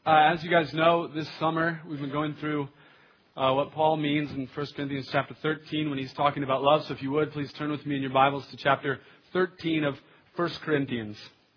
As you guys know, this summer we've been going through what Paul means in 1 Corinthians chapter 13 when he's talking about love. So if you would, please turn with me in your Bibles to chapter 13 of 1 Corinthians.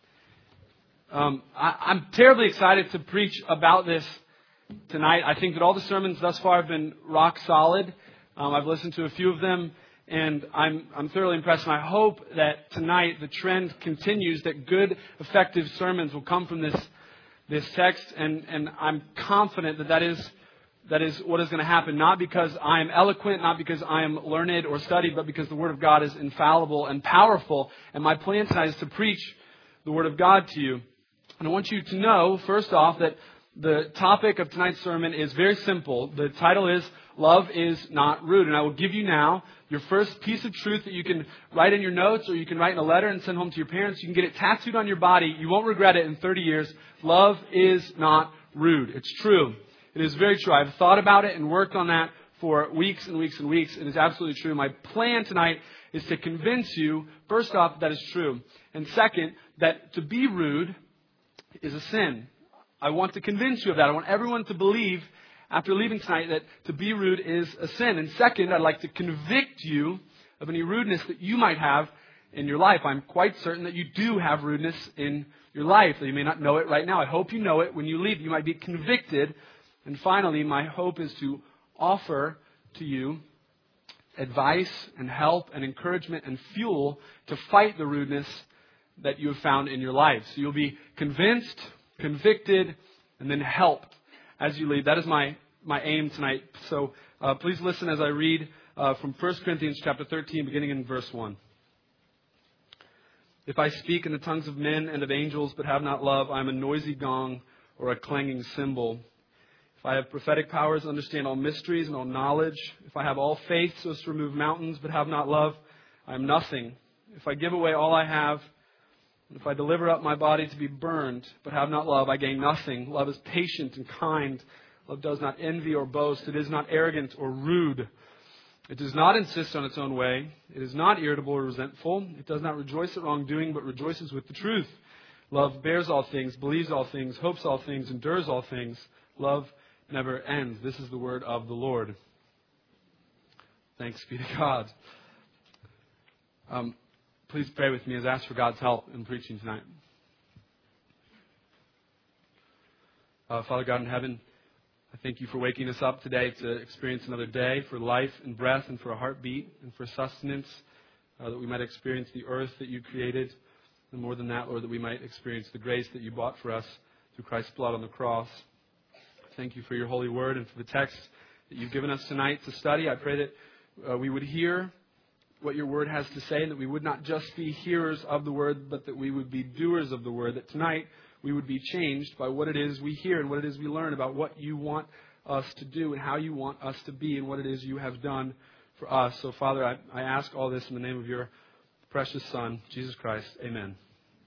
I'm terribly excited to preach about this tonight. I think that all the sermons thus far have been rock solid. I've listened to a few of them, and I'm thoroughly impressed. And I hope that tonight the trend continues, that good, effective sermons will come from this text, and I'm confident that is what is going to happen, not because I am eloquent, not because I am learned or studied, but because the Word of God is infallible and powerful. And my plan tonight is to preach the Word of God to you. And I want you to know, first off, that the topic of tonight's sermon is very simple. The title is Love is Not Rude. And I will give you now your first piece of truth that you can write in your notes, or you can write in a letter and send home to your parents. You can get it tattooed on your body. You won't regret it in 30 years. Love is not rude. It's true. It is very true. I've thought about it and worked on that for weeks and weeks and weeks. It is absolutely true. My plan tonight is to convince you, first off, that is true. And second, that to be rude is a sin. I want to convince you of that. I want everyone to believe after leaving tonight that to be rude is a sin. And second, I'd like to convict you of any rudeness that you might have in your life. I'm quite certain that you do have rudeness in your life. You may not know it right now. I hope you know it. When you leave, you might be convicted. And finally, my hope is to offer to you advice and help and encouragement and fuel to fight the rudeness that you have found in your life. So you'll be convinced, convicted, and then helped as you leave. That is my aim tonight. So please listen as I read from 1 Corinthians chapter 13, beginning in verse 1. If I speak in the tongues of men and of angels, but have not love, I am a noisy gong or a clanging cymbal. If I have prophetic powers, understand all mysteries and all knowledge. If I have all faith so as to remove mountains, but have not love, I am nothing. If I give away all I have, if I deliver up my body to be burned, but have not love, I gain nothing. Love is patient and kind. Love does not envy or boast. It is not arrogant or rude. It does not insist on its own way. It is not irritable or resentful. It does not rejoice at wrongdoing, but rejoices with the truth. Love bears all things, believes all things, hopes all things, endures all things. Love never ends. This is the word of the Lord. Thanks be to God. Please pray with me as I ask for God's help in preaching tonight. Father God in heaven, I thank you for waking us up today to experience another day, for life and breath and for a heartbeat and for sustenance, that we might experience the earth that you created. And more than that, Lord, that we might experience the grace that you bought for us through Christ's blood on the cross. Thank you for your holy word and for the text that you've given us tonight to study. I pray that we would hear what your word has to say, and that we would not just be hearers of the word, but that we would be doers of the word, that tonight we would be changed by what it is we hear and what it is we learn about what you want us to do and how you want us to be and what it is you have done for us. So, Father, I ask all this in the name of your precious Son, Jesus Christ. Amen.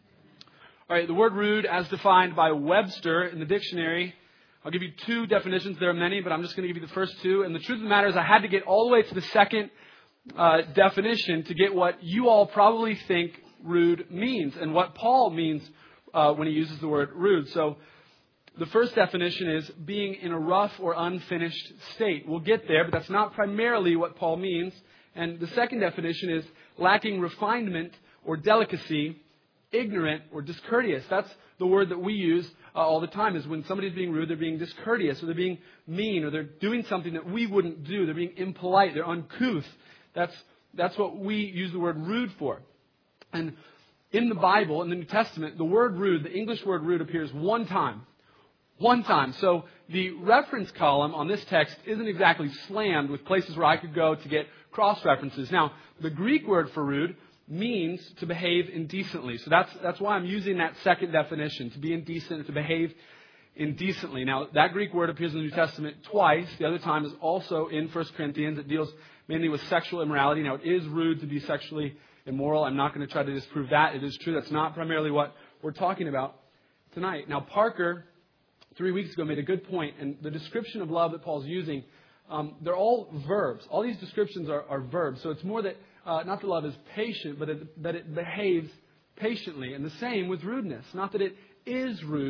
All right, the word rude, as defined by Webster in the dictionary, I'll give you two definitions. There are many, but I'm just going to give you the first two. And the truth of the matter is I had to get all the way to the second definition to get what you all probably think rude means and what Paul means when he uses the word rude. So the first definition is being in a rough or unfinished state. We'll get there, but that's not primarily what Paul means. And the second definition is lacking refinement or delicacy, ignorant or discourteous. That's the word that we use all the time, is when somebody's being rude, they're being discourteous, or they're being mean, or they're doing something that we wouldn't do. They're being impolite, they're uncouth. That's what we use the word rude for. And in the Bible, in the New Testament, the word rude, the English word rude, appears one time. One time. So the reference column on this text isn't exactly slammed with places where I could go to get cross-references. Now, the Greek word for rude means to behave indecently. So that's why I'm using that second definition, to be indecent, to behave indecently. Now, that Greek word appears in the New Testament twice. The other time is also in 1 Corinthians. It deals mainly with sexual immorality. Now, it is rude to be sexually immoral. I'm not going to try to disprove that. It is true. That's not primarily what we're talking about tonight. Now, Parker, 3 weeks ago, made a good point. And the description of love that Paul's using, they're all verbs. All these descriptions are verbs. So it's more that not that love is patient, but that it behaves patiently. And the same with rudeness. Not that it is rude,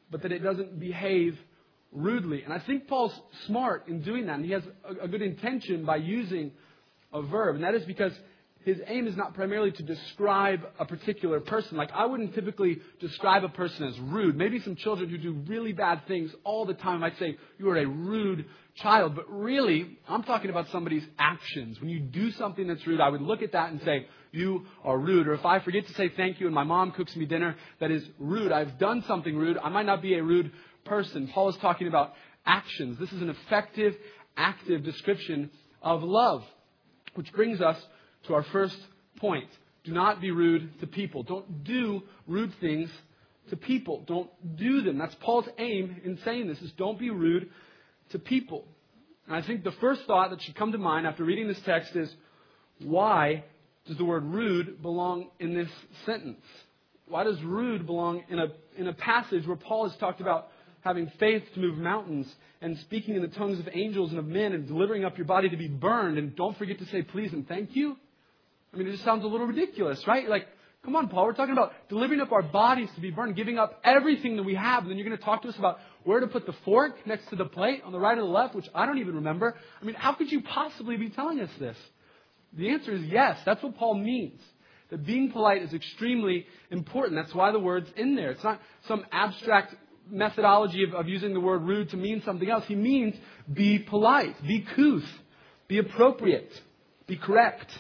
but that it doesn't behave rudely. And I think Paul's smart in doing that, and he has a good intention by using a verb. And that is because his aim is not primarily to describe a particular person. Like, I wouldn't typically describe a person as rude. Maybe some children who do really bad things all the time might say, you are a rude child. But really, I'm talking about somebody's actions. When you do something that's rude, I would look at that and say, you are rude. Or if I forget to say thank you and my mom cooks me dinner that is rude, I've done something rude, I might not be a rude person. Paul is talking about actions. This is an effective, active description of love. Which brings us to our first point. Do not be rude to people. Don't do rude things to people. Don't do them. That's Paul's aim in saying this, is don't be rude to people. And I think the first thought that should come to mind after reading this text is, why does the word rude belong in this sentence? Why does rude belong in a passage where Paul has talked about having faith to move mountains and speaking in the tongues of angels and of men and delivering up your body to be burned, and don't forget to say please and thank you? I mean, it just sounds a little ridiculous, right? Like, come on, Paul, we're talking about delivering up our bodies to be burned, giving up everything that we have, and then you're going to talk to us about where to put the fork next to the plate on the right or the left, which I don't even remember. I mean, how could you possibly be telling us this? The answer is yes. That's what Paul means. That being polite is extremely important. That's why the word's in there. It's not some abstract methodology of using the word rude to mean something else. He means be polite, be couth, be appropriate, be correct.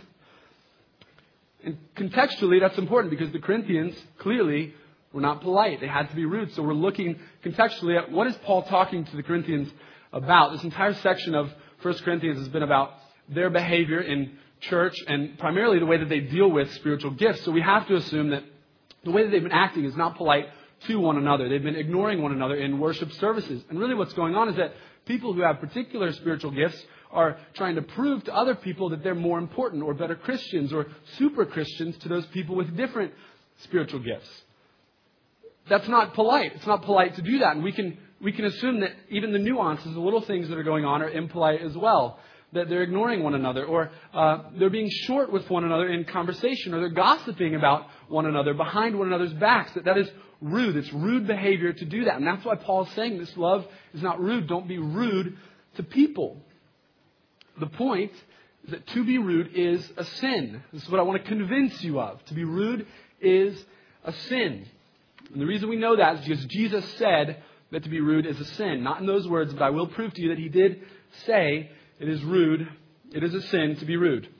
And contextually, that's important because the Corinthians clearly were not polite. They had to be rude. So we're looking contextually at what is Paul talking to the Corinthians about. This entire section of 1 Corinthians has been about their behavior in church and primarily the way that they deal with spiritual gifts. So we have to assume that the way that they've been acting is not polite to one another. They've been ignoring one another in worship services. And really what's going on is that people who have particular spiritual gifts are trying to prove to other people that they're more important or better Christians or super Christians to those people with different spiritual gifts. That's not polite. It's not polite to do that. And we can assume that even the nuances, the little things that are going on are impolite as well. That they're ignoring one another, or they're being short with one another in conversation, or they're gossiping about one another behind one another's backs. That is rude. It's rude behavior to do that. And that's why Paul is saying this love is not rude. Don't be rude to people. The point is that to be rude is a sin. This is what I want to convince you of. To be rude is a sin. And the reason we know that is because Jesus said that to be rude is a sin. Not in those words, but I will prove to you that he did say it is rude. It is a sin to be rude.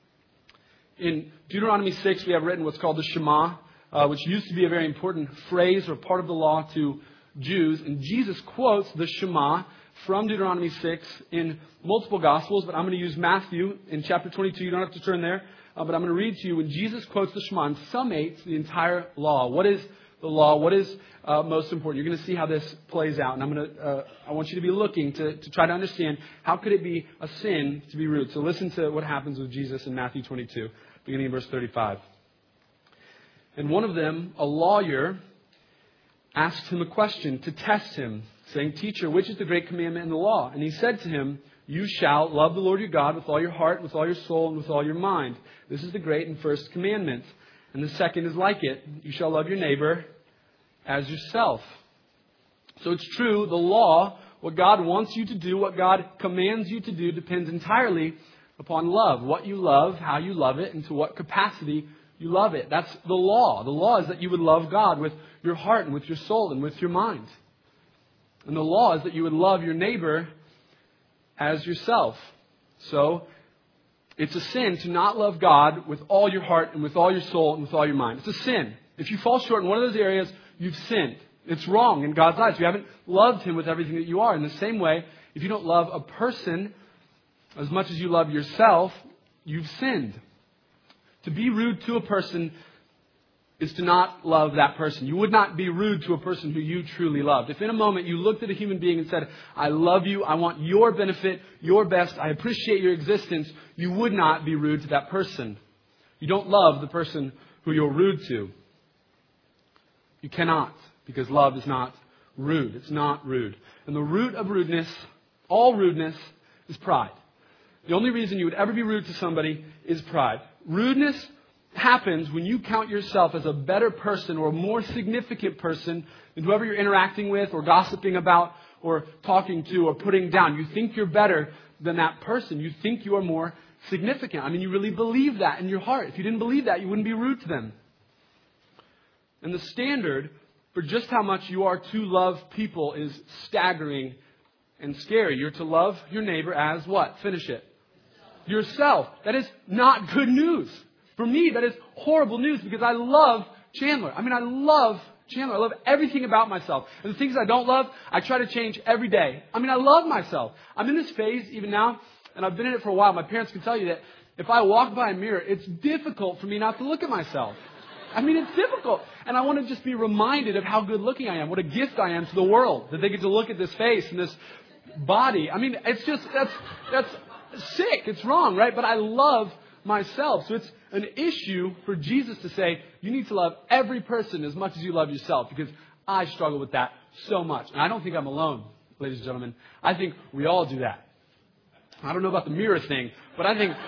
In Deuteronomy 6, we have written what's called the Shema, which used to be a very important phrase or part of the law to Jews. And Jesus quotes the Shema from Deuteronomy 6 in multiple Gospels, but I'm going to use Matthew in chapter 22. You don't have to turn there, but I'm going to read to you when Jesus quotes the Shema and summates the entire law. What is the law? What is most important? You're going to see how this plays out, and I want you to be looking to try to understand how could it be a sin to be rude. So listen to what happens with Jesus in Matthew 22, beginning in verse 35. And one of them, a lawyer, asked him a question to test him, saying, "Teacher, which is the great commandment in the law?" And he said to him, "You shall love the Lord your God with all your heart, with all your soul, and with all your mind. This is the great and first commandment. And the second is like it. You shall love your neighbor as yourself." So it's true, the law, what God wants you to do, what God commands you to do, depends entirely upon love. What you love, how you love it, and to what capacity you love it. That's the law. The law is that you would love God with your heart and with your soul and with your mind. And the law is that you would love your neighbor as yourself. So it's a sin to not love God with all your heart and with all your soul and with all your mind. It's a sin. If you fall short in one of those areas, you've sinned. It's wrong in God's eyes. You haven't loved Him with everything that you are. In the same way, if you don't love a person as much as you love yourself, you've sinned. To be rude to a person is to not love that person. You would not be rude to a person who you truly loved. If in a moment you looked at a human being and said, "I love you, I want your benefit, your best, I appreciate your existence," you would not be rude to that person. You don't love the person who you're rude to. You cannot, because love is not rude. It's not rude. And the root of rudeness, all rudeness, is pride. The only reason you would ever be rude to somebody is pride. Rudeness happens when you count yourself as a better person or a more significant person than whoever you're interacting with or gossiping about or talking to or putting down. You think you're better than that person. You think you are more significant. I mean, you really believe that in your heart. If you didn't believe that, you wouldn't be rude to them. And the standard for just how much you are to love people is staggering and scary. You're to love your neighbor as what? Finish it. Yourself. That is not good news. For me, that is horrible news because I love Chandler. I love Chandler. I love everything about myself. And the things I don't love, I try to change every day. I love myself. I'm in this phase even now, and I've been in it for a while. My parents can tell you that if I walk by a mirror, it's difficult for me not to look at myself. It's difficult. And I want to just be reminded of how good looking I am, what a gift I am to the world, that they get to look at this face and this body. It's just, that's sick. It's wrong, right? But I love myself. So it's an issue for Jesus to say, you need to love every person as much as you love yourself, because I struggle with that so much. And I don't think I'm alone, ladies and gentlemen. I think we all do that. I don't know about the mirror thing, but I think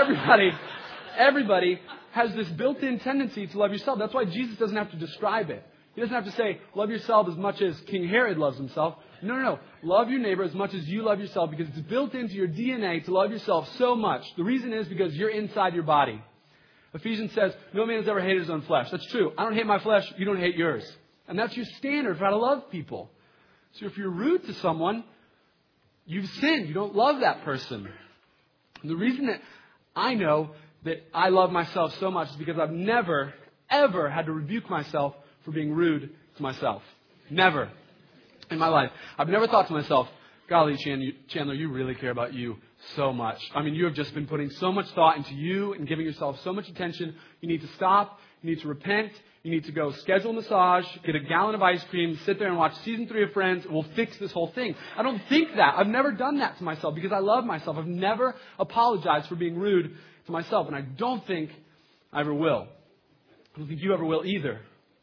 everybody has this built-in tendency to love yourself. That's why Jesus doesn't have to describe it. He doesn't have to say, love yourself as much as King Herod loves himself. No. Love your neighbor as much as you love yourself, because it's built into your DNA to love yourself so much. The reason is because you're inside your body. Ephesians says, no man has ever hated his own flesh. That's true. I don't hate my flesh. You don't hate yours. And that's your standard for how to love people. So if you're rude to someone, you've sinned. You don't love that person. And the reason that I know that I love myself so much is because I've never, ever had to rebuke myself for being rude to myself. Never in my life. I've never thought to myself, golly, Chandler, you really care about you so much. You have just been putting so much thought into you and giving yourself so much attention. You need to stop. You need to repent. You need to go schedule a massage, get a gallon of ice cream, sit there and watch season 3 of Friends, and we'll fix this whole thing. I don't think that. I've never done that to myself because I love myself. I've never apologized for being rude to myself, and I don't think I ever will. I don't think you ever will either.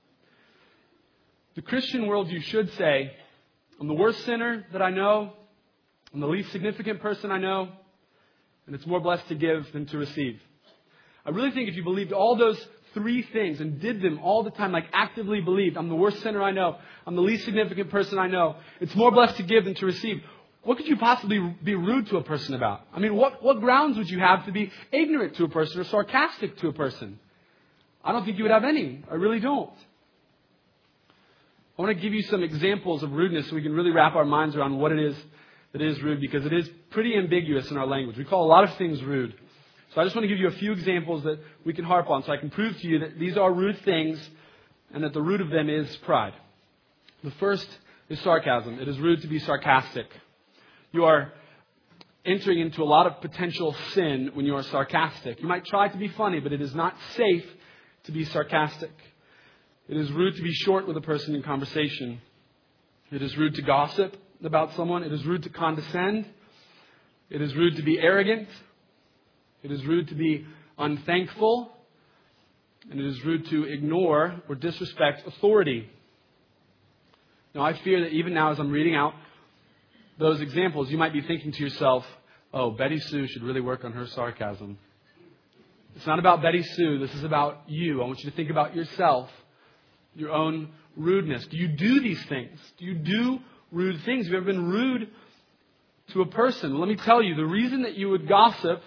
The Christian worldview should say, I'm the worst sinner that I know, I'm the least significant person I know, and it's more blessed to give than to receive. I really think if you believed all those 3 things and did them all the time, like actively believed, I'm the worst sinner I know, I'm the least significant person I know, it's more blessed to give than to receive. What could you possibly be rude to a person about? What grounds would you have to be ignorant to a person or sarcastic to a person? I don't think you would have any. I really don't. I want to give you some examples of rudeness so we can really wrap our minds around what it is that is rude, because it is pretty ambiguous in our language. We call a lot of things rude. So I just want to give you a few examples that we can harp on so I can prove to you that these are rude things and that the root of them is pride. The first is sarcasm. It is rude to be sarcastic. You are entering into a lot of potential sin when you are sarcastic. You might try to be funny, but it is not safe to be sarcastic. It is rude to be short with a person in conversation. It is rude to gossip about someone. It is rude to condescend. It is rude to be arrogant. It is rude to be unthankful. And it is rude to ignore or disrespect authority. Now, I fear that even now as I'm reading out those examples, you might be thinking to yourself, oh, Betty Sue should really work on her sarcasm. It's not about Betty Sue. This is about you. I want you to think about yourself, your own rudeness. Do you do these things? Do you do rude things? Have you ever been rude to a person? Well, let me tell you, the reason that you would gossip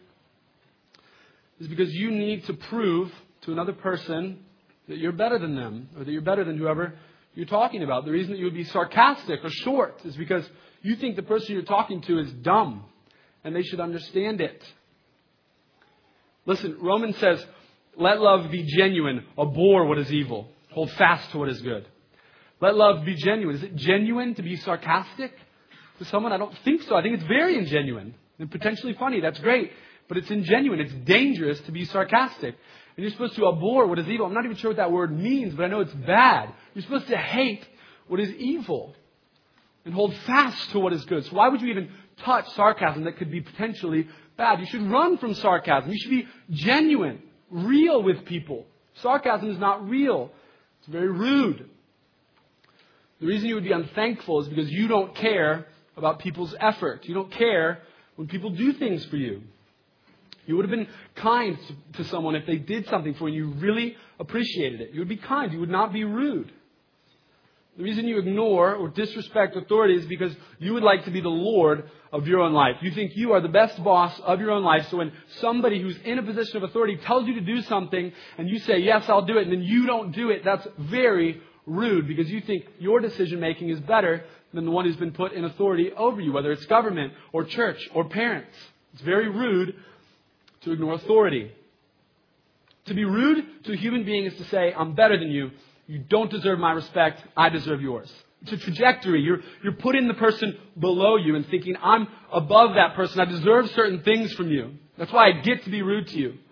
is because you need to prove to another person that you're better than them, or that you're better than whoever you're talking about. The reason that you would be sarcastic or short is because you think the person you're talking to is dumb and they should understand it. Listen, Romans says, let love be genuine, abhor what is evil, hold fast to what is good. Let love be genuine. Is it genuine to be sarcastic to someone? I don't think so. I think it's very ingenuine and potentially funny. That's great. But it's ingenuine. It's dangerous to be sarcastic. And you're supposed to abhor what is evil. I'm not even sure what that word means, but I know it's bad. You're supposed to hate what is evil and hold fast to what is good. So why would you even touch sarcasm that could be potentially bad? You should run from sarcasm. You should be genuine, real with people. Sarcasm is not real. It's very rude. The reason you would be unthankful is because you don't care about people's effort. You don't care when people do things for you. You would have been kind to someone if they did something for you and you really appreciated it. You would be kind. You would not be rude. The reason you ignore or disrespect authority is because you would like to be the Lord of your own life. You think you are the best boss of your own life. So when somebody who's in a position of authority tells you to do something and you say, yes, I'll do it, and then you don't do it, that's very rude because you think your decision making is better than the one who's been put in authority over you, whether it's government or church or parents. It's very rude to ignore authority. To be rude to a human being is to say, I'm better than you. You don't deserve my respect. I deserve yours. It's a trajectory. You're putting the person below you and thinking, I'm above that person. I deserve certain things from you. That's why I get to be rude to you.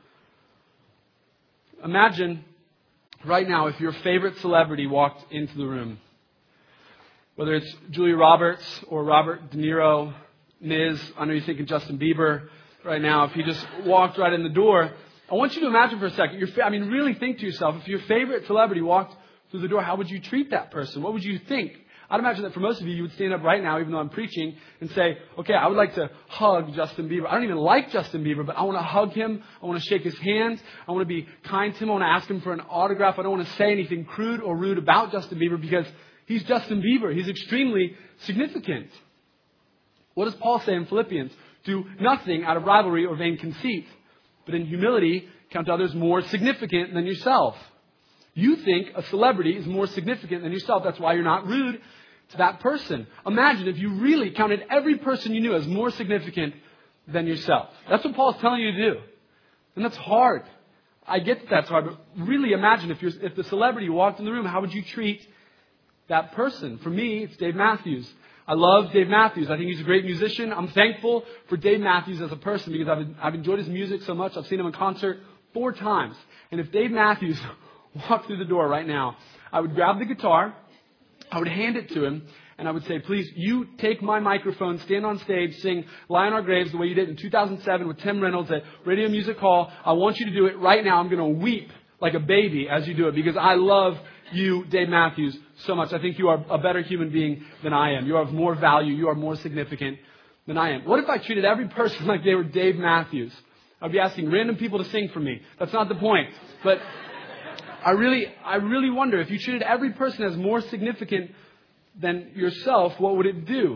Imagine right now if your favorite celebrity walked into the room. Whether it's Julia Roberts or Robert De Niro, Miz. I know you're thinking Justin Bieber right now. If he just walked right in the door. I want you to imagine for a second. Really think to yourself, if your favorite celebrity walked through the door, how would you treat that person? What would you think? I'd imagine that for most of you, you would stand up right now, even though I'm preaching, and say, okay, I would like to hug Justin Bieber. I don't even like Justin Bieber, but I want to hug him. I want to shake his hands. I want to be kind to him. I want to ask him for an autograph. I don't want to say anything crude or rude about Justin Bieber because he's Justin Bieber. He's extremely significant. What does Paul say in Philippians? Do nothing out of rivalry or vain conceit, but in humility count others more significant than yourself. You think a celebrity is more significant than yourself. That's why you're not rude to that person. Imagine if you really counted every person you knew as more significant than yourself. That's what Paul's telling you to do. And that's hard. I get that that's hard, but really imagine if the celebrity walked in the room, how would you treat that person? For me, it's Dave Matthews. I love Dave Matthews. I think he's a great musician. I'm thankful for Dave Matthews as a person because I've enjoyed his music so much. I've seen him in concert 4 times. And if Dave Matthews walked through the door right now, I would grab the guitar, I would hand it to him, and I would say, please, you take my microphone, stand on stage, sing Lie on Our Graves the way you did in 2007 with Tim Reynolds at Radio Music Hall. I want you to do it right now. I'm going to weep like a baby as you do it because I love you, Dave Matthews, so much. I think you are a better human being than I am. You are of more value. You are more significant than I am. What if I treated every person like they were Dave Matthews? I'd be asking random people to sing for me. That's not the point. But I really wonder if you treated every person as more significant than yourself, what would it do?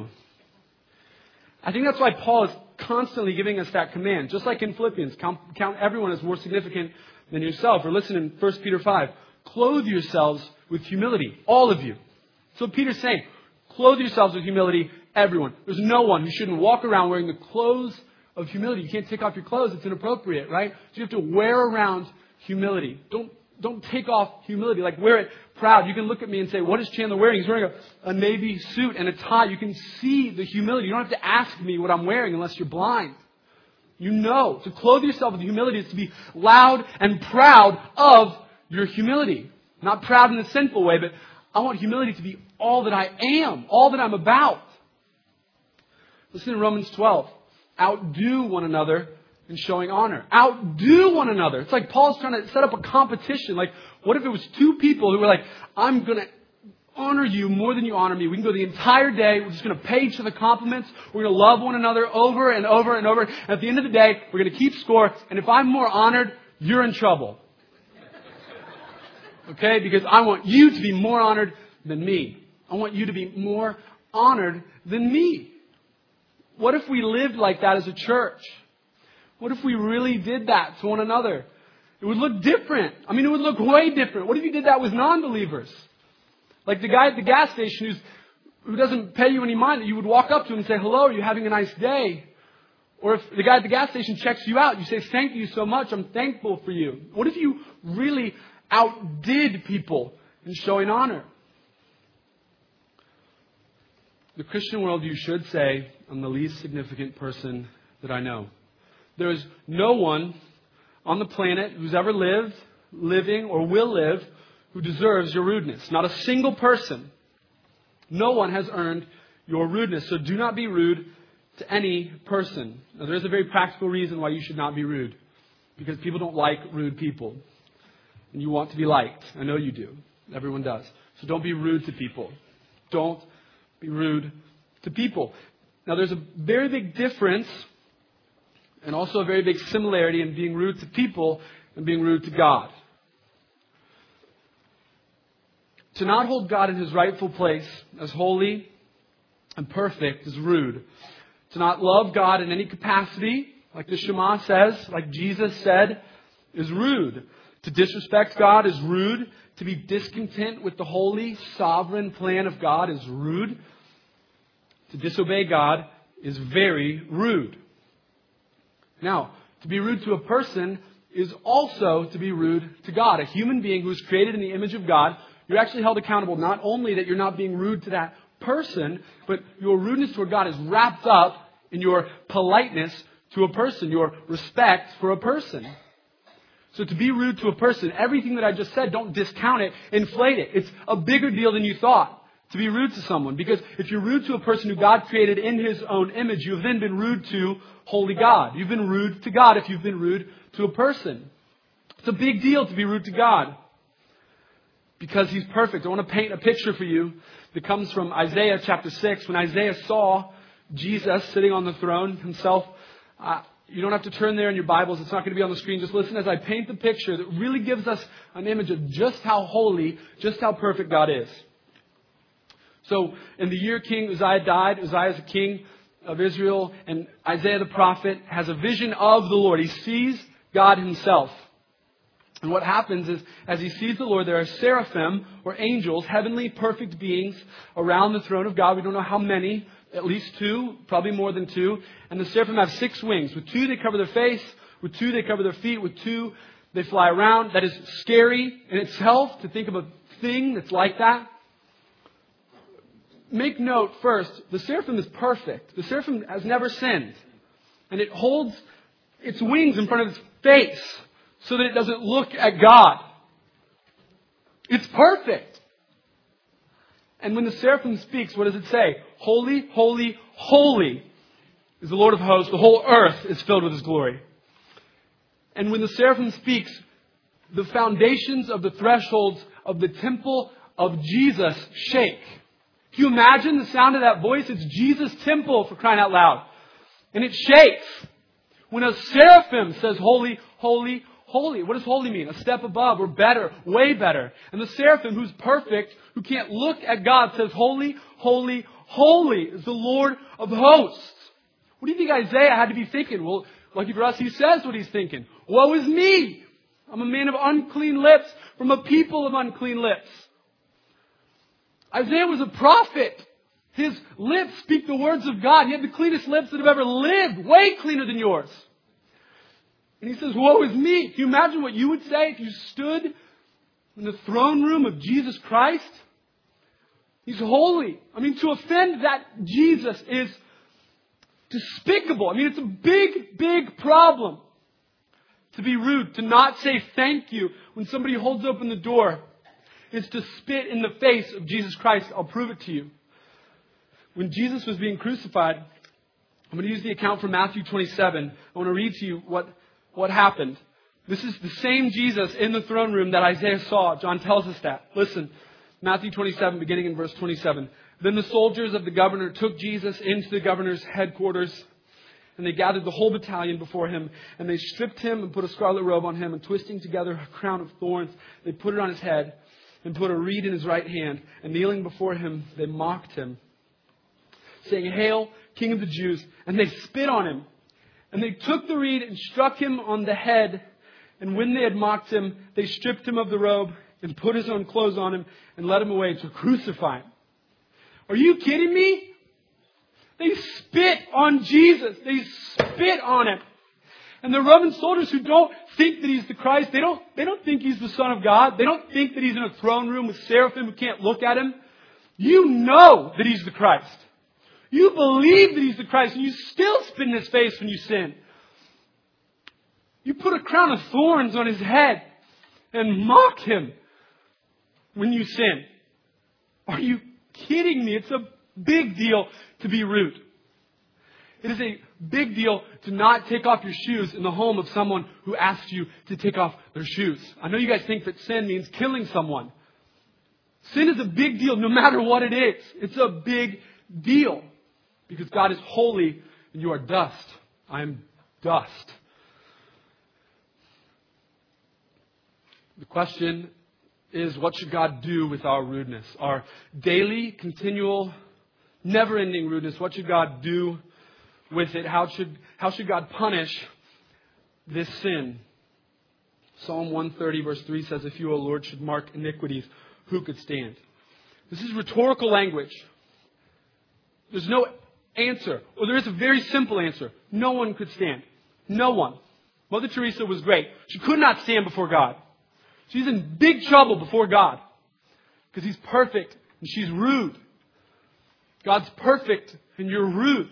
I think that's why Paul is constantly giving us that command. Just like in Philippians, count everyone as more significant than yourself. Or listen in 1 Peter 5. Clothe yourselves with humility, all of you. So Peter's saying, clothe yourselves with humility, everyone. There's no one who shouldn't walk around wearing the clothes of humility. You can't take off your clothes. It's inappropriate, right? So you have to wear around humility. Don't take off humility. Like, wear it proud. You can look at me and say, what is Chandler wearing? He's wearing a navy suit and a tie. You can see the humility. You don't have to ask me what I'm wearing unless you're blind. You know, to clothe yourself with humility is to be loud and proud of your humility. Not proud in a sinful way, but I want humility to be all that I am, all that I'm about. Listen to Romans 12. Outdo one another in showing honor. Outdo one another. It's like Paul's trying to set up a competition. Like, what if it was 2 people who were like, I'm going to honor you more than you honor me. We can go the entire day. We're just going to pay each other compliments. We're going to love one another over and over and over. And at the end of the day, we're going to keep score. And if I'm more honored, you're in trouble. Okay? Because I want you to be more honored than me. I want you to be more honored than me. What if we lived like that as a church? What if we really did that to one another? It would look different. I mean, it would look way different. What if you did that with non-believers? Like the guy at the gas station who doesn't pay you any mind, that you would walk up to him and say, hello, are you having a nice day? Or if the guy at the gas station checks you out, you say, thank you so much. I'm thankful for you. What if you really outdid people in showing honor? The Christian worldview should say, I'm the least significant person that I know. There is no one on the planet who's ever lived, living, or will live who deserves your rudeness. Not a single person. No one has earned your rudeness. So do not be rude to any person. Now, there is a very practical reason why you should not be rude. Because people don't like rude people. And you want to be liked. I know you do. Everyone does. So don't be rude to people. Don't be rude to people. Now, there's a very big difference and also a very big similarity in being rude to people and being rude to God. To not hold God in His rightful place as holy and perfect is rude. To not love God in any capacity, like the Shema says, like Jesus said, is rude. To disrespect God is rude. To be discontent with the holy, sovereign plan of God is rude. To disobey God is very rude. Now, to be rude to a person is also to be rude to God. A human being who is created in the image of God, you're actually held accountable not only that you're not being rude to that person, but your rudeness toward God is wrapped up in your politeness to a person, your respect for a person. So to be rude to a person, everything that I just said, don't discount it, inflate it. It's a bigger deal than you thought to be rude to someone. Because if you're rude to a person who God created in His own image, you've then been rude to holy God. You've been rude to God if you've been rude to a person. It's a big deal to be rude to God, because He's perfect. I want to paint a picture for you that comes from Isaiah chapter 6. When Isaiah saw Jesus sitting on the throne Himself, you don't have to turn there in your Bibles. It's not going to be on the screen. Just listen as I paint the picture that really gives us an image of just how holy, just how perfect God is. So in the year King Uzziah died, Uzziah is a king of Israel, and Isaiah the prophet has a vision of the Lord. He sees God Himself. And what happens is, as he sees the Lord, there are seraphim, or angels, heavenly perfect beings around the throne of God. We don't know how many, at least 2, probably more than 2. And the seraphim have 6 wings. With 2 they cover their face, with 2 they cover their feet, with 2 they fly around. That is scary in itself to think of a thing that's like that. Make note first, the seraphim is perfect. The seraphim has never sinned. And it holds its wings in front of its face so that it doesn't look at God. It's perfect. And when the seraphim speaks, what does it say? Holy, holy, holy is the Lord of hosts. The whole earth is filled with His glory. And when the seraphim speaks, the foundations of the thresholds of the temple of Jesus shake. Can you imagine the sound of that voice? It's Jesus' temple, for crying out loud. And it shakes. When a seraphim says holy, holy, holy. What does holy mean? A step above or better, way better. And the seraphim, who's perfect, who can't look at God, says holy, holy, holy is the Lord of hosts. What do you think Isaiah had to be thinking? Well, lucky for us, he says what he's thinking. Woe is me! I'm a man of unclean lips, from a people of unclean lips. Isaiah was a prophet. His lips speak the words of God. He had the cleanest lips that have ever lived. Way cleaner than yours. And he says, woe is me. Can you imagine what you would say if you stood in the throne room of Jesus Christ? He's holy. I mean, to offend that Jesus is despicable. I mean, it's a big, big problem. To be rude, to not say thank you when somebody holds open the door, is to spit in the face of Jesus Christ. I'll prove it to you. When Jesus was being crucified, I'm going to use the account from Matthew 27. I want to read to you what happened. This is the same Jesus in the throne room that Isaiah saw. John tells us that. Listen, Matthew 27, beginning in verse 27. Then the soldiers of the governor took Jesus into the governor's headquarters, and they gathered the whole battalion before him, and they stripped him and put a scarlet robe on him, and twisting together a crown of thorns, they put it on his head, and put a reed in his right hand, and kneeling before him, they mocked him, saying, Hail, King of the Jews! And they spit on him. And they took the reed and struck him on the head. And when they had mocked him, they stripped him of the robe and put his own clothes on him and led him away to crucify him. Are you kidding me? They spit on Jesus. They spit on him. And the Roman soldiers who don't think that He's the Christ, they don't think He's the Son of God. They don't think that He's in a throne room with seraphim who can't look at Him. You know that He's the Christ. You believe that He's the Christ, and you still spit in His face when you sin. You put a crown of thorns on His head and mock Him when you sin. Are you kidding me? It's a big deal to be rude. It is a big deal to not take off your shoes in the home of someone who asks you to take off their shoes. I know you guys think that sin means killing someone. Sin is a big deal no matter what it is. It's a big deal. Because God is holy and you are dust. I am dust. The question is, what should God do with our rudeness? Our daily, continual, never-ending rudeness. What should God do with it? How should God punish this sin? Psalm 130 verse 3 says, if you, O Lord, should mark iniquities, who could stand? This is rhetorical language. There's no answer. Or there is a very simple answer. No one could stand. No one. Mother Teresa was great. She could not stand before God. She's in big trouble before God. Because He's perfect and she's rude. God's perfect and you're rude.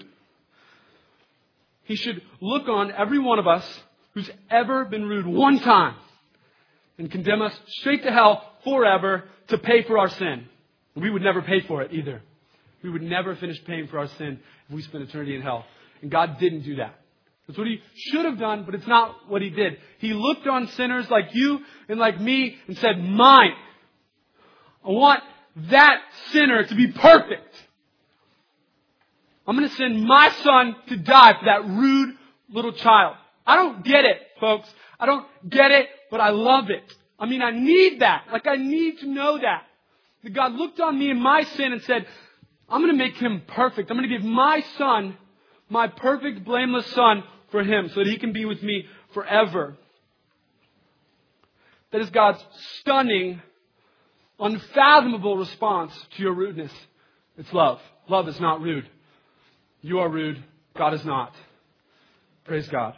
He should look on every one of us who's ever been rude one time and condemn us straight to hell forever to pay for our sin. We would never pay for it either. We would never finish paying for our sin if we spent eternity in hell. And God didn't do that. That's what He should have done, but it's not what He did. He looked on sinners like you and like me and said, mine. I want that sinner to be perfect. I'm going to send my Son to die for that rude little child. I don't get it, folks. I don't get it, but I love it. I mean, I need that. Like, I need to know that. That God looked on me and my sin and said, I'm going to make him perfect. I'm going to give my Son, my perfect, blameless Son, for him so that he can be with me forever. That is God's stunning, unfathomable response to your rudeness. It's love. Love is not rude. You are rude. God is not. Praise God.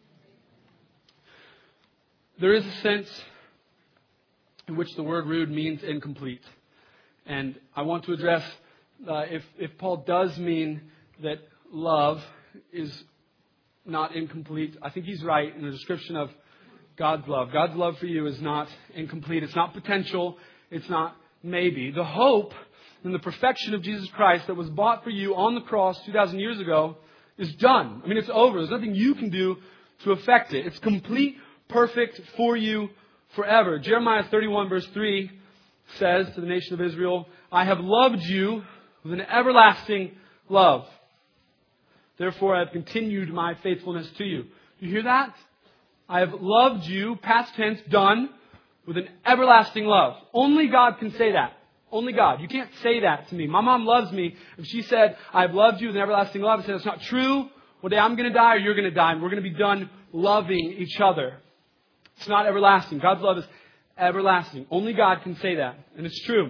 There is a sense in which the word rude means incomplete. And I want to address if Paul does mean that love is not incomplete. I think he's right in the description of God's love. God's love for you is not incomplete. It's not potential. It's not maybe. The hope and the perfection of Jesus Christ that was bought for you on the cross 2,000 years ago is done. I mean, it's over. There's nothing you can do to affect it. It's complete, perfect for you forever. Jeremiah 31 verse 3 says to the nation of Israel, I have loved you with an everlasting love. Therefore, I have continued my faithfulness to you. You hear that? I have loved you, past tense, done, with an everlasting love. Only God can say that. Only God. You can't say that to me. My mom loves me. If she said, I have loved you with an everlasting love, I said, it's not true. One day I'm going to die or you're going to die. And we're going to be done loving each other. It's not everlasting. God's love is everlasting. Only God can say that. And it's true.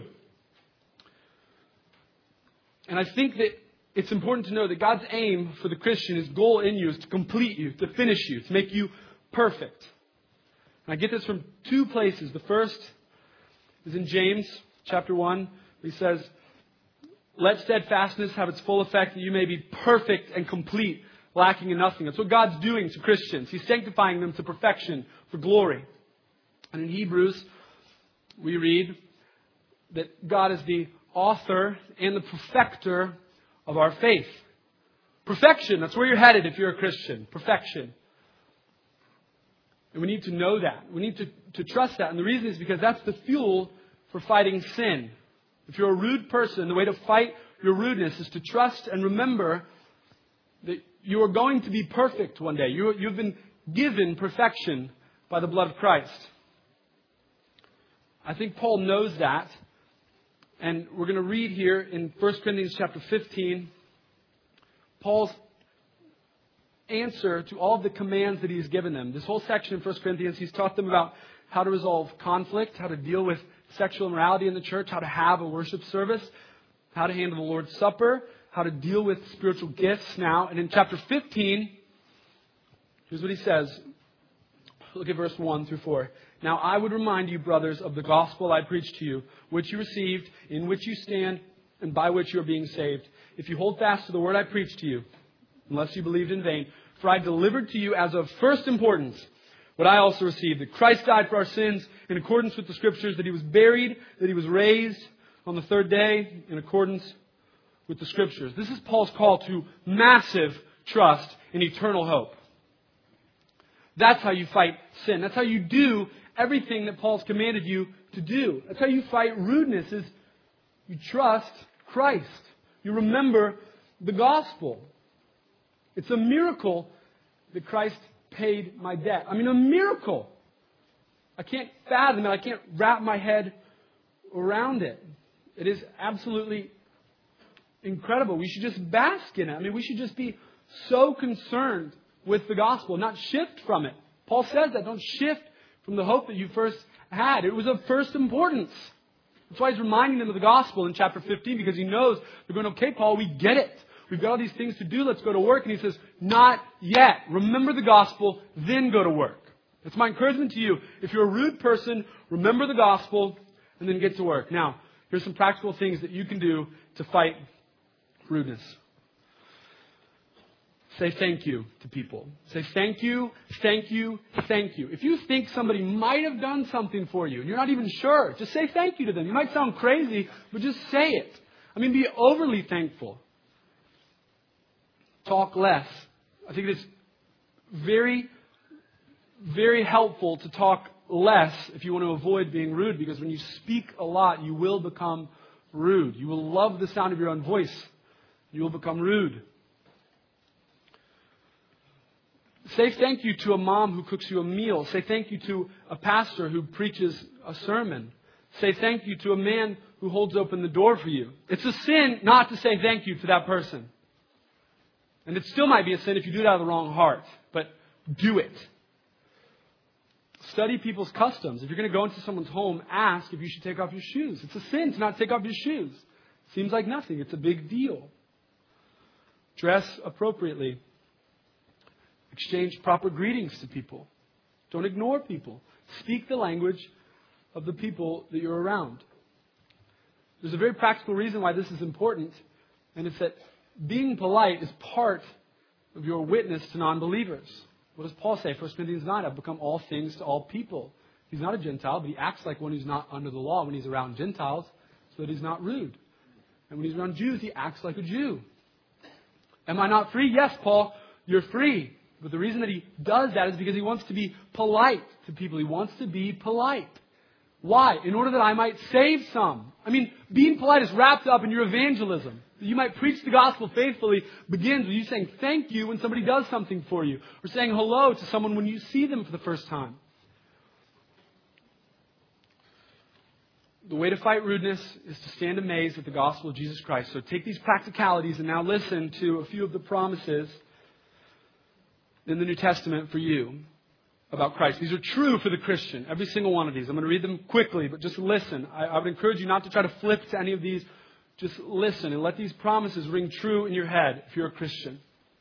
And I think that it's important to know that God's aim for the Christian, His goal in you is to complete you, to finish you, to make you perfect. And I get this from two places. The first is in James chapter 1. He says, let steadfastness have its full effect that you may be perfect and complete, lacking in nothing. That's what God's doing to Christians. He's sanctifying them to perfection for glory. And in Hebrews, we read that God is the author and the perfecter of our faith. Perfection, that's where you're headed if you're a Christian. Perfection. And we need to know that. We need to trust that. And the reason is because that's the fuel for fighting sin. If you're a rude person, the way to fight your rudeness is to trust and remember that you are going to be perfect one day. You've been given perfection by the blood of Christ. I think Paul knows that. And we're going to read here in 1 Corinthians chapter 15, Paul's answer to all of the commands that he's given them. This whole section in 1 Corinthians, he's taught them about how to resolve conflict, how to deal with sexual immorality in the church, how to have a worship service, how to handle the Lord's Supper, how to deal with spiritual gifts now. And in chapter 15, here's what he says. Look at verse 1 through 4. Now I would remind you, brothers, of the gospel I preached to you, which you received, in which you stand, and by which you are being saved. If you hold fast to the word I preached to you, unless you believed in vain, for I delivered to you as of first importance what I also received, that Christ died for our sins in accordance with the Scriptures, that He was buried, that He was raised on the third day in accordance with the Scriptures. This is Paul's call to massive trust and eternal hope. That's how you fight sin. That's how you do everything that Paul's commanded you to do. That's how you fight rudeness, is you trust Christ. You remember the gospel. It's a miracle that Christ paid my debt. I mean, a miracle. I can't fathom it. I can't wrap my head around it. It is absolutely incredible. We should just bask in it. I mean, we should just be so concerned with the gospel, not shift from it. Paul says that. Don't shift from the hope that you first had. It was of first importance. That's why he's reminding them of the gospel in chapter 15, because he knows they're going, okay, Paul, we get it. We've got all these things to do. Let's go to work. And he says, not yet. Remember the gospel, then go to work. That's my encouragement to you. If you're a rude person, remember the gospel and then get to work. Now, here's some practical things that you can do to fight rudeness. Say thank you to people. Say thank you, thank you, thank you. If you think somebody might have done something for you and you're not even sure, just say thank you to them. You might sound crazy, but just say it. I mean, be overly thankful. Talk less. I think it's very, very helpful to talk less if you want to avoid being rude, because when you speak a lot, you will become rude. You will love the sound of your own voice. You will become rude. Say thank you to a mom who cooks you a meal. Say thank you to a pastor who preaches a sermon. Say thank you to a man who holds open the door for you. It's a sin not to say thank you to that person. And it still might be a sin if you do it out of the wrong heart. But do it. Study people's customs. If you're going to go into someone's home, ask if you should take off your shoes. It's a sin to not take off your shoes. Seems like nothing. It's a big deal. Dress appropriately. Exchange proper greetings to people. Don't ignore people. Speak the language of the people that you're around. There's a very practical reason why this is important, and it's that being polite is part of your witness to non-believers. What does Paul say? 1 Corinthians 9, I've become all things to all people. He's not a Gentile, but he acts like one who's not under the law when he's around Gentiles, so that he's not rude. And when he's around Jews, he acts like a Jew. Am I not free? Yes, Paul, you're free. But the reason that he does that is because he wants to be polite to people. He wants to be polite. Why? In order that I might save some. I mean, being polite is wrapped up in your evangelism. You might preach the gospel faithfully begins with you saying thank you when somebody does something for you, or saying hello to someone when you see them for the first time. The way to fight rudeness is to stand amazed at the gospel of Jesus Christ. So take these practicalities and now listen to a few of the promises in the New Testament for you about Christ. These are true for the Christian. Every single one of these. I'm going to read them quickly, but just listen. I would encourage you not to try to flip to any of these. Just listen and let these promises ring true in your head if you're a Christian.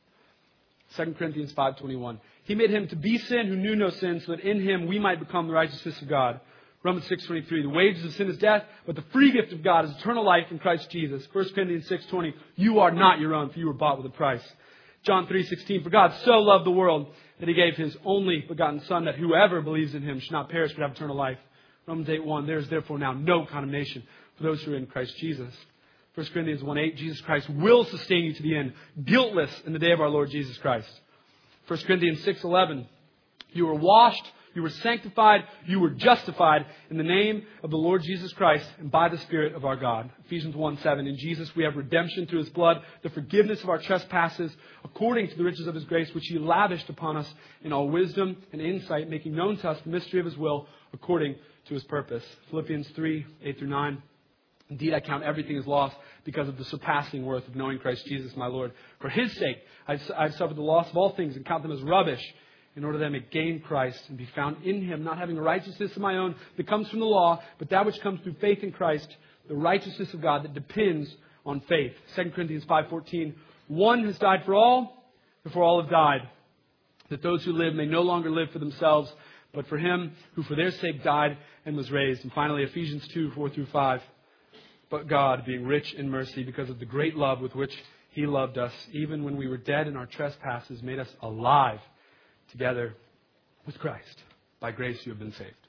2 Corinthians 5:21. He made him to be sin who knew no sin, so that in him we might become the righteousness of God. Romans 6:23. The wages of sin is death, but the free gift of God is eternal life in Christ Jesus. 1 Corinthians 6:20. You are not your own, for you were bought with a price. John 3:16. For God so loved the world that he gave his only begotten Son, that whoever believes in him should not perish but have eternal life. Romans 8:1. There is therefore now no condemnation for those who are in Christ Jesus. 1 Corinthians 1:8. Jesus Christ will sustain you to the end, guiltless in the day of our Lord Jesus Christ. 1 Corinthians 6:11. You were washed, you were sanctified, you were justified in the name of the Lord Jesus Christ and by the Spirit of our God. Ephesians 1:7. In Jesus we have redemption through his blood, the forgiveness of our trespasses, according to the riches of his grace, which he lavished upon us in all wisdom and insight, making known to us the mystery of his will, according to his purpose. Philippians 3:8-9. Indeed, I count everything as loss because of the surpassing worth of knowing Christ Jesus, my Lord. For his sake, I've suffered the loss of all things and count them as rubbish, in order that I may gain Christ and be found in him, not having a righteousness of my own that comes from the law, but that which comes through faith in Christ, the righteousness of God that depends on faith. 2 Corinthians 5:14. One has died for all, before all have died, that those who live may no longer live for themselves, but for him who for their sake died and was raised. And finally, Ephesians 2:4-5. But God, being rich in mercy, because of the great love with which he loved us, even when we were dead in our trespasses, made us alive together with Christ. By grace you have been saved.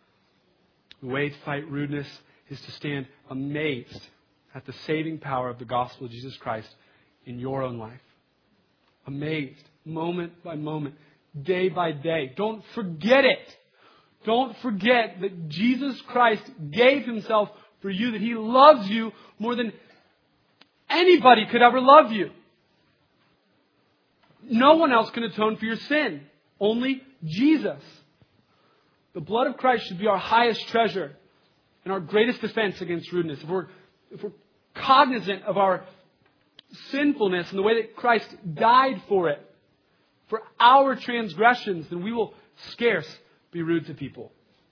The way to fight rudeness is to stand amazed at the saving power of the gospel of Jesus Christ in your own life. Amazed, moment by moment, day by day. Don't forget it. Don't forget that Jesus Christ gave himself for you, that he loves you more than anybody could ever love you. No one else can atone for your sin. Only Jesus. The blood of Christ should be our highest treasure and our greatest defense against rudeness. If we're cognizant of our sinfulness and the way that Christ died for it, for our transgressions, then we will scarce be rude to people.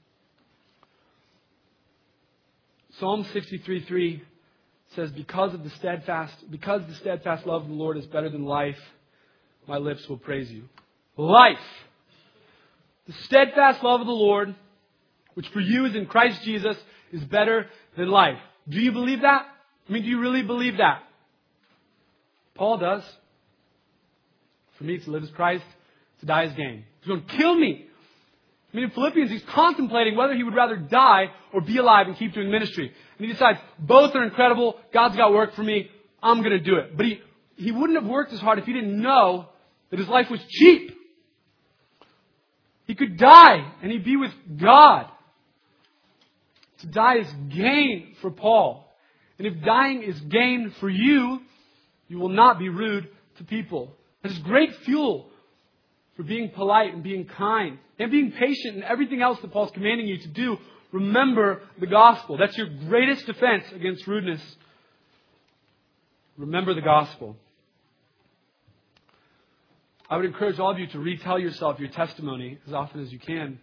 Psalm 63:3 says, because the steadfast love of the Lord is better than life, my lips will praise you. Life! The steadfast love of the Lord, which for you is in Christ Jesus, is better than life. Do you believe that? I mean, do you really believe that? Paul does. For me, to live is Christ, to die is gain. He's going to kill me. I mean, in Philippians, he's contemplating whether he would rather die or be alive and keep doing ministry. And he decides, both are incredible. God's got work for me. I'm going to do it. But he wouldn't have worked as hard if he didn't know that his life was cheap. He could die and he'd be with God. To die is gain for Paul. And if dying is gain for you, you will not be rude to people. That is great fuel for being polite and being kind and being patient and everything else that Paul's commanding you to do. Remember the gospel. That's your greatest defense against rudeness. Remember the gospel. I would encourage all of you to retell yourself your testimony as often as you can.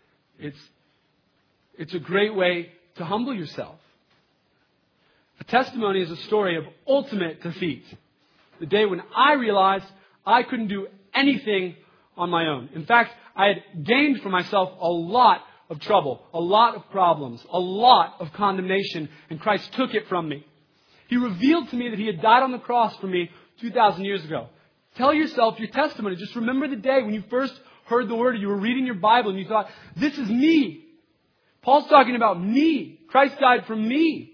It's a great way to humble yourself. A testimony is a story of ultimate defeat. The day when I realized I couldn't do anything on my own. In fact, I had gained for myself a lot of trouble, a lot of problems, a lot of condemnation, and Christ took it from me. He revealed to me that He had died on the cross for me 2,000 years ago. Tell yourself your testimony. Just remember the day when you first heard the word, you were reading your Bible and you thought, this is me. Paul's talking about me. Christ died for me.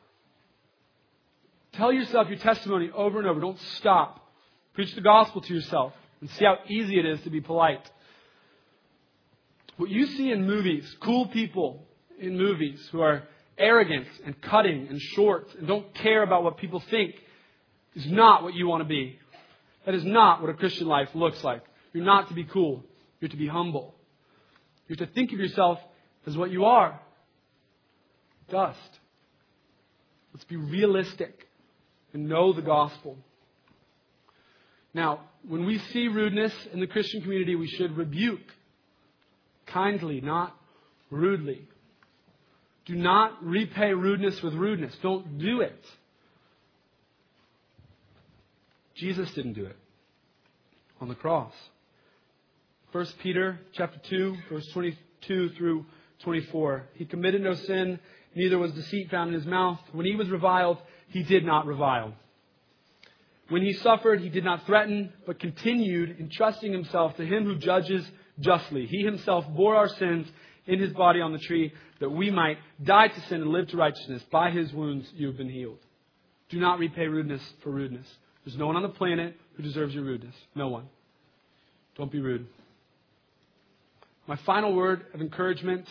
Tell yourself your testimony over and over. Don't stop. Preach the gospel to yourself and see how easy it is to be polite. What you see in movies, cool people in movies who are arrogant and cutting and short and don't care about what people think, is not what you want to be. That is not what a Christian life looks like. You're not to be cool. You're to be humble. You're to think of yourself as what you are. Dust. Let's be realistic and know the gospel. Now, when we see rudeness in the Christian community, we should rebuke kindly, not rudely. Do not repay rudeness with rudeness. Don't do it. Jesus didn't do it on the cross. 1 Peter chapter 2, verse 22 through 24. He committed no sin, neither was deceit found in his mouth. When he was reviled, he did not revile. When he suffered, he did not threaten, but continued entrusting himself to him who judges justly. He himself bore our sins in his body on the tree, that we might die to sin and live to righteousness. By his wounds you have been healed. Do not repay rudeness for rudeness. There's no one on the planet who deserves your rudeness. No one. Don't be rude. My final word of encouragement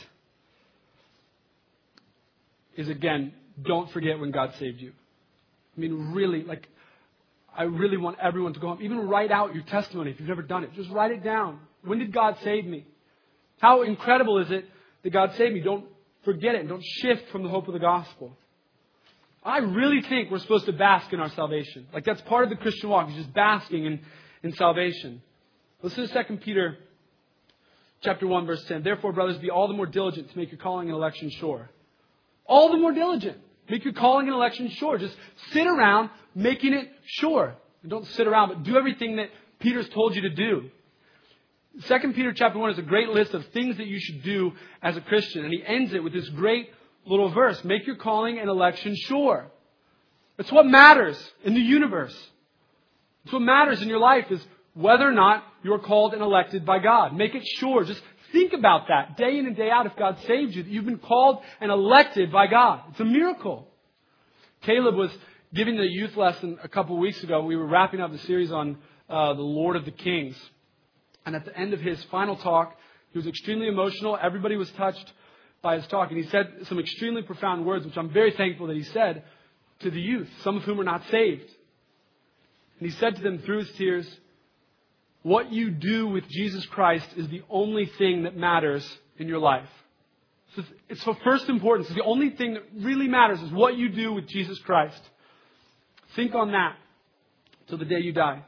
is, again, don't forget when God saved you. I mean, really, I really want everyone to go home. Even write out your testimony if you've never done it. Just write it down. When did God save me? How incredible is it that God saved me? Don't forget it. Don't shift from the hope of the gospel. I really think we're supposed to bask in our salvation. That's part of the Christian walk, is just basking in salvation. Listen to 2 Peter chapter 1, verse 10. Therefore, brothers, be all the more diligent to make your calling and election sure. All the more diligent. Make your calling and election sure. Just sit around making it sure. And don't sit around, but do everything that Peter's told you to do. 2 Peter chapter 1 is a great list of things that you should do as a Christian. And he ends it with this great little verse. Make your calling and election sure. That's what matters in the universe. That's what matters in your life, is whether or not you're called and elected by God. Make it sure. Just think about that day in and day out. If God saved you, that you've been called and elected by God. It's a miracle. Caleb was giving the youth lesson a couple of weeks ago. We were wrapping up the series on the Lord of the Kings. And at the end of his final talk, he was extremely emotional. Everybody was touched by his talk. And he said some extremely profound words, which I'm very thankful that he said to the youth, some of whom are not saved. And he said to them through his tears, what you do with Jesus Christ is the only thing that matters in your life. So it's of first importance. The only thing that really matters is what you do with Jesus Christ. Think on that till the day you die.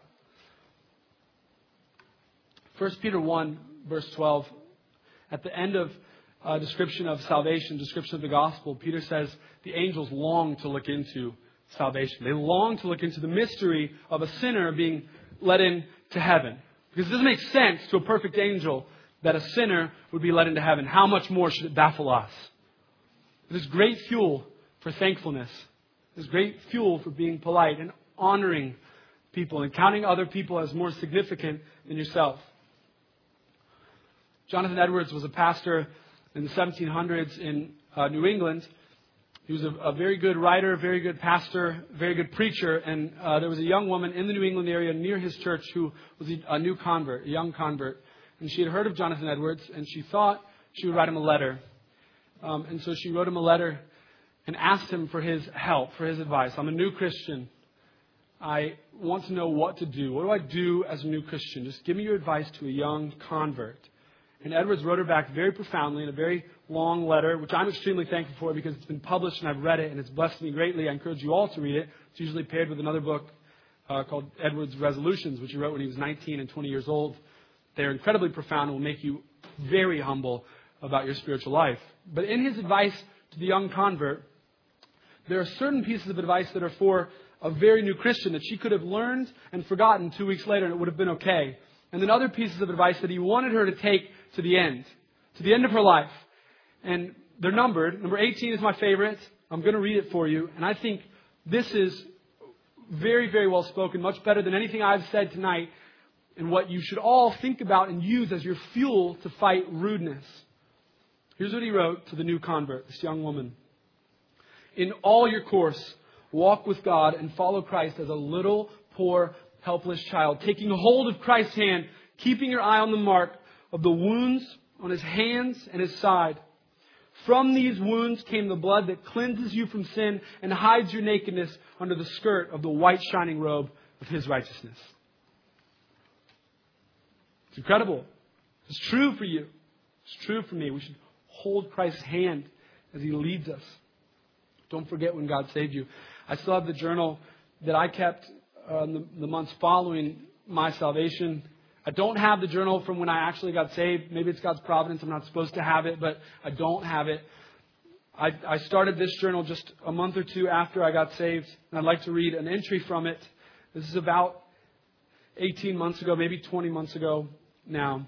1 Peter 1, verse 12. At the end of a description of salvation, description of the gospel, Peter says the angels long to look into salvation. They long to look into the mystery of a sinner being let into heaven. Because it doesn't make sense to a perfect angel that a sinner would be let into heaven. How much more should it baffle us? It is great fuel for thankfulness. It is great fuel for being polite and honoring people and counting other people as more significant than yourself. Jonathan Edwards was a pastor in the 1700s in New England. He was a very good writer, very good pastor, very good preacher. And there was a young woman in the New England area near his church who was a new convert, a young convert. And she had heard of Jonathan Edwards, and she thought she would write him a letter. And so she wrote him a letter and asked him for his help, for his advice. I'm a new Christian. I want to know what to do. What do I do as a new Christian? Just give me your advice to a young convert. And Edwards wrote her back very profoundly in a very long letter, which I'm extremely thankful for because it's been published and I've read it and it's blessed me greatly. I encourage you all to read it. It's usually paired with another book called Edwards' Resolutions, which he wrote when he was 19 and 20 years old. They're incredibly profound and will make you very humble about your spiritual life. But in his advice to the young convert, there are certain pieces of advice that are for a very new Christian that she could have learned and forgotten 2 weeks later and it would have been okay. And then other pieces of advice that he wanted her to take to the end of her life. And they're numbered. Number 18 is my favorite. I'm going to read it for you. And I think this is very, very well spoken, much better than anything I've said tonight, and what you should all think about and use as your fuel to fight rudeness. Here's what he wrote to the new convert, this young woman. In all your course, walk with God and follow Christ as a little, poor, helpless child, taking hold of Christ's hand, keeping your eye on the mark of the wounds on his hands and his side. From these wounds came the blood that cleanses you from sin and hides your nakedness under the skirt of the white shining robe of his righteousness. It's incredible. It's true for you. It's true for me. We should hold Christ's hand as he leads us. Don't forget when God saved you. I still have the journal that I kept the months following my salvation. I don't have the journal from when I actually got saved. Maybe it's God's providence. I'm not supposed to have it, but I don't have it. I started this journal just a month or two after I got saved, and I'd like to read an entry from it. This is about 18 months ago, maybe 20 months ago now.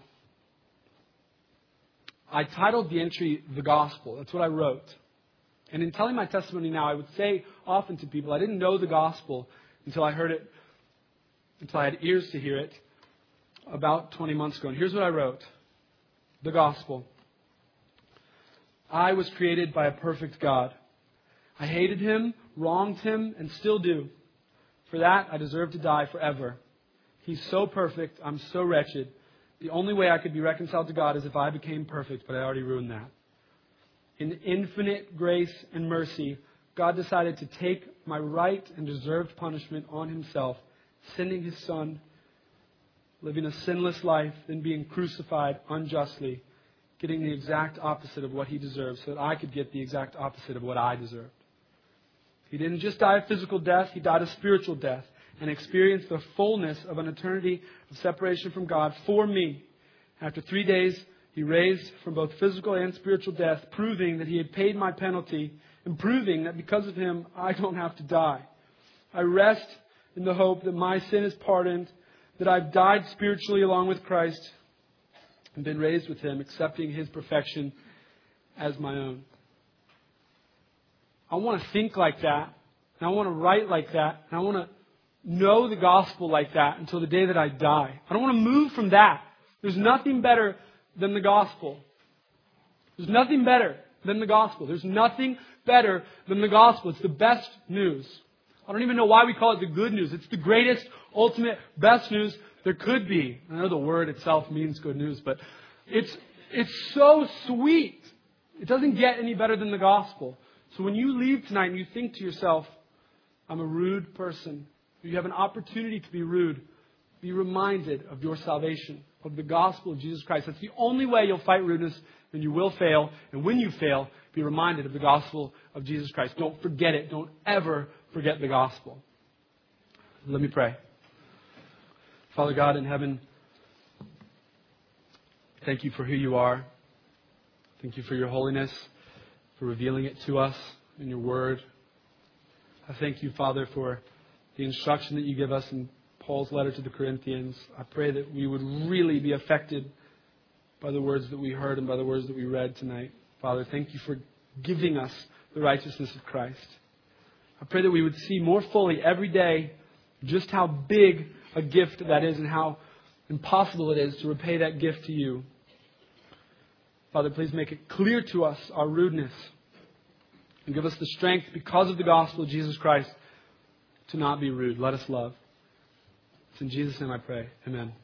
I titled the entry, The Gospel. That's what I wrote. And in telling my testimony now, I would say often to people, I didn't know the gospel until I heard it, until I had ears to hear it about 20 months ago. And here's what I wrote. The gospel. I was created by a perfect God. I hated him, wronged him, and still do. For that, I deserve to die forever. He's so perfect, I'm so wretched. The only way I could be reconciled to God is if I became perfect, but I already ruined that. In infinite grace and mercy, God decided to take my right and deserved punishment on himself, sending his Son, living a sinless life, then being crucified unjustly, getting the exact opposite of what he deserved so that I could get the exact opposite of what I deserved. He didn't just die a physical death, he died a spiritual death and experienced the fullness of an eternity of separation from God for me. After 3 days, he raised from both physical and spiritual death, proving that he had paid my penalty and proving that because of him, I don't have to die. I rest in the hope that my sin is pardoned, that I've died spiritually along with Christ and been raised with him, accepting his perfection as my own. I want to think like that, and I want to write like that, and I want to know the gospel like that until the day that I die. I don't want to move from that. There's nothing better than the gospel. There's nothing better than the gospel. There's nothing better than the gospel. It's the best news. I don't even know why we call it the good news. It's the greatest, ultimate, best news there could be. I know the word itself means good news, but it's so sweet. It doesn't get any better than the gospel. So when you leave tonight and you think to yourself, I'm a rude person, you have an opportunity to be rude, Be reminded of your salvation, of the gospel of Jesus Christ. That's the only way you'll fight rudeness, and you will fail. And when you fail, be reminded of the gospel of Jesus Christ. Don't forget it. Don't ever forget the gospel. Let me pray. Father God in heaven, thank you for who you are. Thank you for your holiness, for revealing it to us in your word. I thank you, Father, for the instruction that you give us in Paul's letter to the Corinthians. I pray that we would really be affected by the words that we heard and by the words that we read tonight. Father, thank you for giving us the righteousness of Christ. I pray that we would see more fully every day just how big a gift that is and how impossible it is to repay that gift to you. Father, please make it clear to us our rudeness and give us the strength because of the gospel of Jesus Christ to not be rude. Let us love. It's in Jesus' name I pray. Amen.